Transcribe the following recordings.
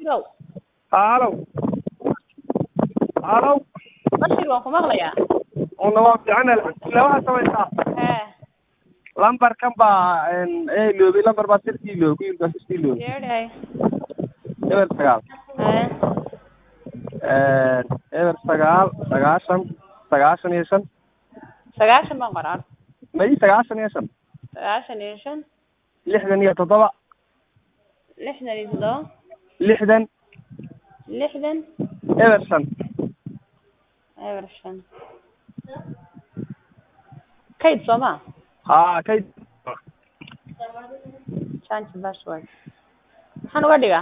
Go. Halo. Halo. Bashir waan ku maqlayaa. Ona waa fiican lawa samaysa. Lambar kan ba loobi lambar ba sirkilo wiilka sirkilo. Yeeday. Eber sagaal. Eber sagaal sagaashan iyo shan. Sagaashan baan qoraa. May sagaashan iyo shan. Sagaashan iyo shan. 67 67 60 60 eber shan. eber shan. Kayd Soomaa. Kayd. Change password. Maxaan uga dhigaa?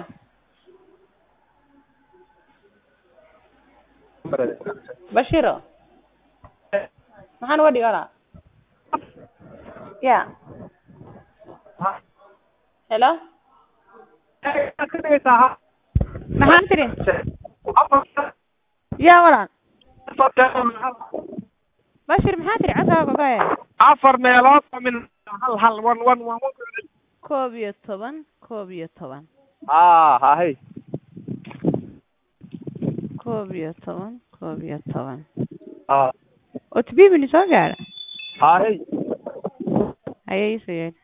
Bashiro. Maxaan uga dhigaa? Ya. Hello. Maxaan tiri? Ya walaan. Bashir maxaa tiri casaaga gaya? 4 meelood min hal 1 11. hay. 11. Ah. OTP ni soo gaara? Hay. Ayay soo yeed.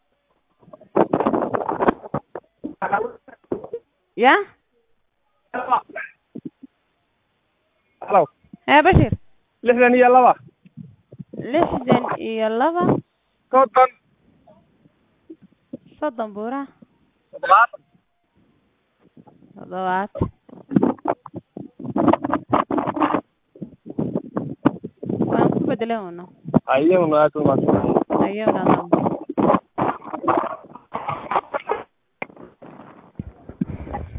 Ya? Hello. Bashir. 62 62 soddon buura. 7 waan ku bedelan. Ayuu ma aad u ayuu